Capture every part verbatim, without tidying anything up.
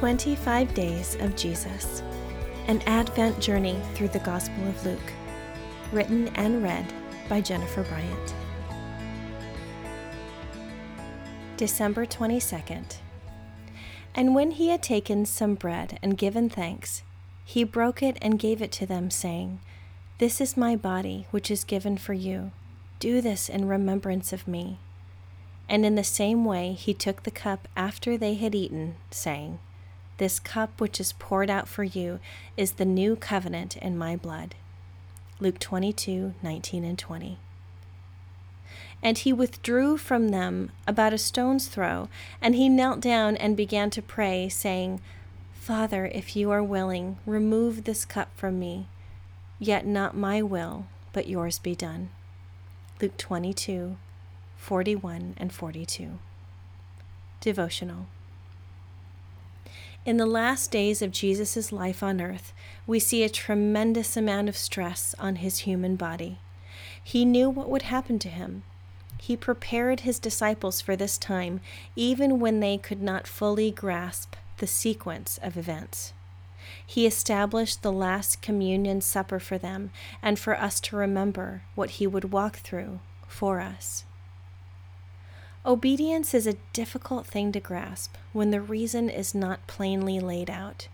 twenty-five Days of Jesus, an Advent journey through the Gospel of Luke, written and read by Jennifer Bryant. December twenty-second. And when he had taken some bread and given thanks, he broke it and gave it to them, saying, "This is my body, which is given for you. Do this in remembrance of me." And in the same way he took the cup after they had eaten, saying, "This cup which is poured out for you is the new covenant in my blood." Luke twenty-two, nineteen and twenty. And he withdrew from them about a stone's throw, and he knelt down and began to pray, saying, "Father, if you are willing, remove this cup from me. Yet not my will, but yours be done." Luke twenty-two, forty-one and forty-two. Devotional. In the last days of Jesus' life on earth, we see a tremendous amount of stress on his human body. He knew what would happen to him. He prepared his disciples for this time, even when they could not fully grasp the sequence of events. He established the last communion supper for them and for us to remember what he would walk through for us. Obedience is a difficult thing to grasp when the reason is not plainly laid out.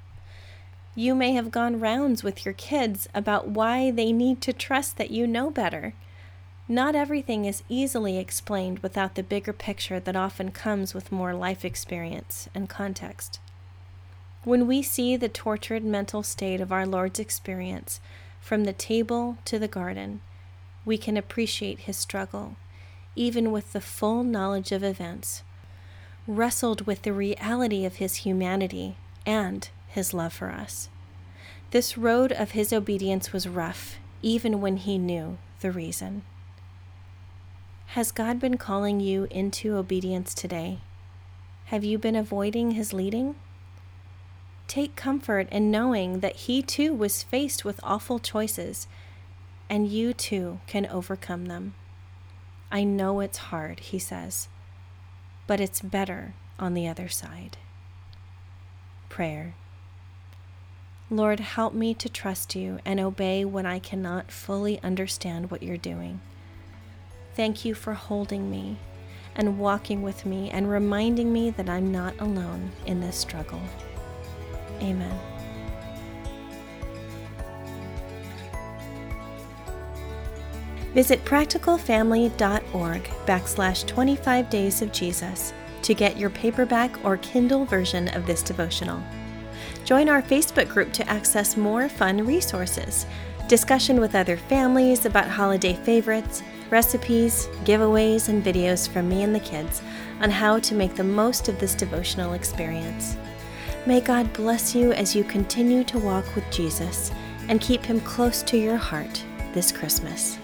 You may have gone rounds with your kids about why they need to trust that you know better. Not everything is easily explained without the bigger picture that often comes with more life experience and context. When we see the tortured mental state of our Lord's experience, from the table to the garden, we can appreciate his struggle, even with the full knowledge of events, wrestled with the reality of his humanity and his love for us. This road of his obedience was rough, even when he knew the reason. Has God been calling you into obedience today? Have you been avoiding his leading? Take comfort in knowing that he too was faced with awful choices, and you too can overcome them. "I know it's hard," he says, "but it's better on the other side." Prayer. Lord, help me to trust you and obey when I cannot fully understand what you're doing. Thank you for holding me and walking with me and reminding me that I'm not alone in this struggle. Amen. Visit practicalfamily.org backslash 25 Days of Jesus to get your paperback or Kindle version of this devotional. Join our Facebook group to access more fun resources, discussion with other families about holiday favorites, recipes, giveaways, and videos from me and the kids on how to make the most of this devotional experience. May God bless you as you continue to walk with Jesus and keep him close to your heart this Christmas.